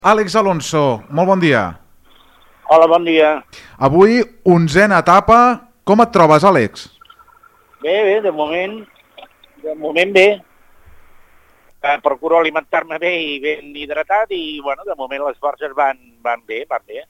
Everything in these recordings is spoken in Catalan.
Àlex Alonso, molt bon dia. Hola, bon dia. Avui, 11a etapa. Com et trobes, Àlex? Bé, de moment bé. Procuro alimentar-me bé i ben hidratat i, bueno, de moment les forces van bé.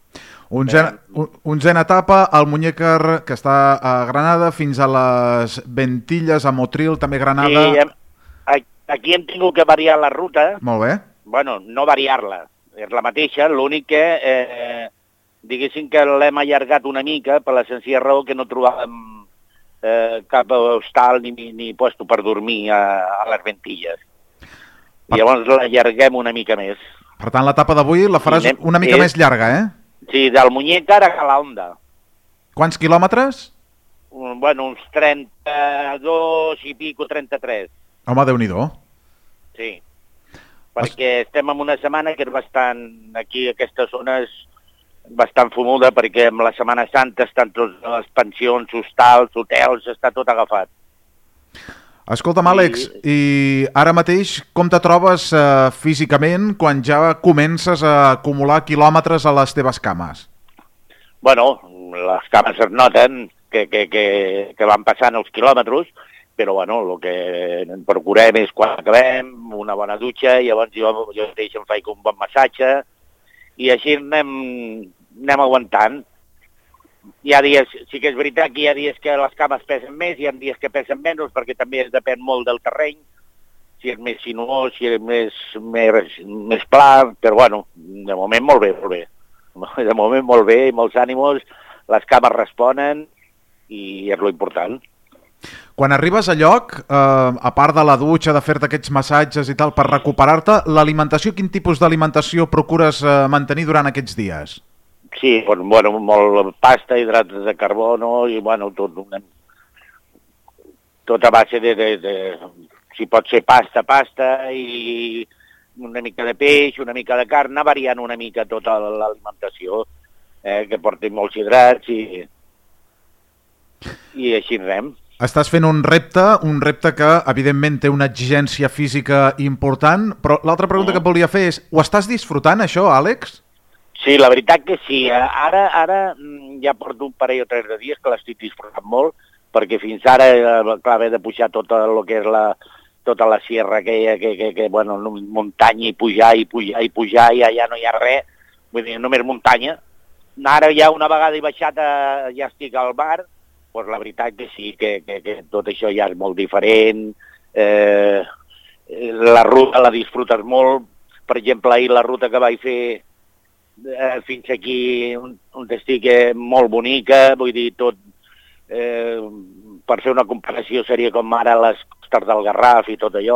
11a etapa, el Muñécar, que està a Granada, fins a les Ventilles, a Motril, també Granada. Sí, aquí hem tingut que variar la ruta. Molt bé. Bueno, no variar-la, és la mateixa, l'únic que, diguéssim que l'hem allargat una mica per la senzilla raó que no trobàvem cap hostal ni puesto per dormir a les Ventilles. I llavors l'allarguem una mica més. Per tant, l'etapa d'avui la faràs una mica més llarga, eh? Sí, del Muñécar a Calahonda. Quants quilòmetres? Bueno, uns 32 i pico, 33. Home, Déu-n'hi-do. Sí, perquè estem en una setmana que és bastant, aquí aquesta zona és bastant fumuda, perquè amb la Setmana Santa estan totes les pensions, hostals, hotels, està tot agafat. Escolta'm, Àlex, i ara mateix com te trobes físicament quan ja comences a acumular quilòmetres a les teves cames? Bueno, les cames es noten que van passant els quilòmetres, però bueno, el que procurem és quan acabem, una bona dutxa, i llavors jo mateix em faig un bon massatge, i així anem aguantant. Hi ha dies, sí que és veritat que hi ha dies que les cames pesen més, hi ha dies que pesen menys, perquè també depèn molt del terreny, si és més sinuós, si és més pla, però bueno, de moment molt bé. De moment molt bé, i molts ànimos, les cames responen, i és lo important. Quan arribes a lloc, a part de la dutxa, de fer-te aquests massatges i tal, per recuperar-te, l'alimentació, quin tipus d'alimentació procures mantenir durant aquests dies? Sí, bueno, molt pasta, hidrats de carbono, i bueno, tot a base si pot ser pasta, i una mica de peix, una mica de carn, variant una mica tota l'alimentació, que porti molts hidrats, i així anem. Estàs fent un repte que evidentment té una exigència física important, però l'altra pregunta que et volia fer és, ho estàs disfrutant això, Àlex? Sí, la veritat que sí. Ara ja porto un parell o 3 de dies que l'estic disfrutant molt, perquè fins ara, clar, haver de pujar tot el que és tota la sierra aquella, que bueno, muntanya i pujar, i allà no hi ha res, vull dir, només muntanya. Ara ja una vegada he baixat, ja estic al mar, doncs la veritat que sí, que tot això ja és molt diferent, la ruta la disfrutes molt, per exemple, ahir la ruta que vaig fer fins aquí on estic molt bonica, vull dir, tot, per fer una comparació seria com ara les costes del Garraf i tot allò,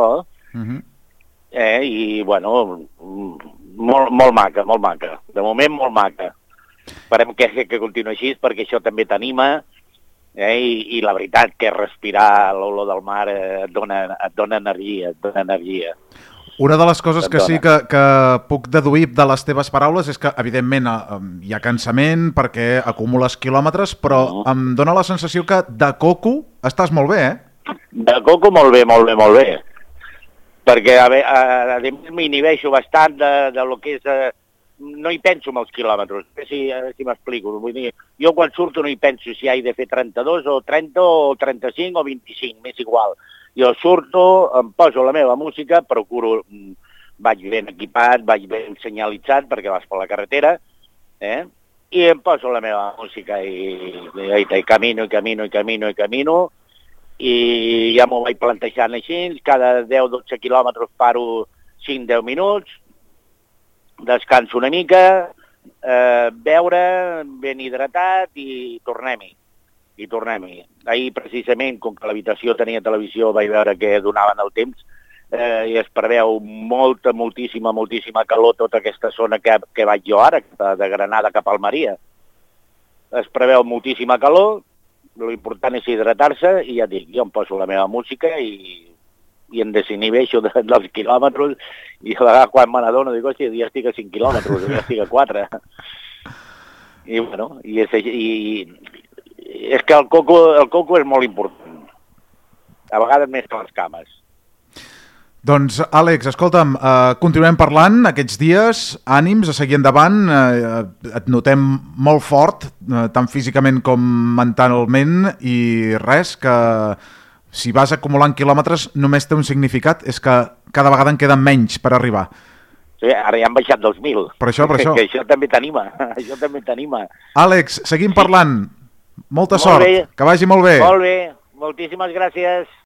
i bueno, molt maca, de moment molt maca. Esperem que continuï així, perquè això també t'anima, i la veritat que respirar l'olor del mar et dona energia. Una de les coses que sí que puc deduir de les teves paraules és que, evidentment, hi ha cansament perquè acumules quilòmetres, però em dóna la sensació que de coco estàs molt bé, eh? De coco molt bé. Perquè, a més, m'inhibeixo bastant de lo que és... No hi penso en els quilòmetres, a veure si m'explico. Vull dir, jo quan surto no hi penso si he de fer 32 o 30 o 35 o 25, m'és igual. Jo surto, em poso la meva música, procuro, vaig ben equipat, vaig ben senyalitzat perquè vas per la carretera, i em poso la meva música i camino, i ja m'ho vaig plantejant així, cada 10-12 quilòmetres paro 5-10 minuts, descanso una mica, beure, ben hidratat i tornem-hi. Ahir, precisament, com que l'habitació tenia televisió, vaig veure que donaven el temps, i es preveu moltíssima calor tota aquesta zona que vaig jo ara, de Granada cap a Almeria. Es preveu moltíssima calor, l'important és hidratar-se, i ja dic, jo em poso la meva música i em desinhibeixo dels quilòmetres, i a vegades quan me n'adono dic, hòstia, ja estic a 5 quilòmetres, ja estic a 4. I bueno, és que el coco és molt important, a vegades més que les cames. Doncs, Àlex, escolta'm, continuem parlant aquests dies, ànims, a seguir endavant, et notem molt fort, tant físicament com mentalment, i res, que si vas acumulant quilòmetres només té un significat, és que cada vegada en queden menys per arribar. Sí, ara ja han baixat 2.000. Per això. Que això també t'anima, Àlex, seguim parlant. Molta sort, que vagi molt bé. Molt bé, moltíssimes gràcies.